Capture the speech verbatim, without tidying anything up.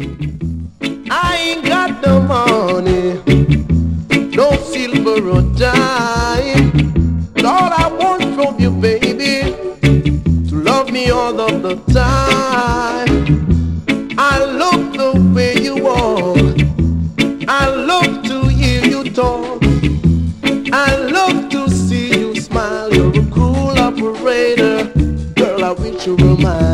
I ain't got no money, no silver or dime. But all I want from you, baby, to love me all of the time. I love the way you walk, I love to hear you talk, I love to see you smile. You're a cool operator, girl, I wish you were mine.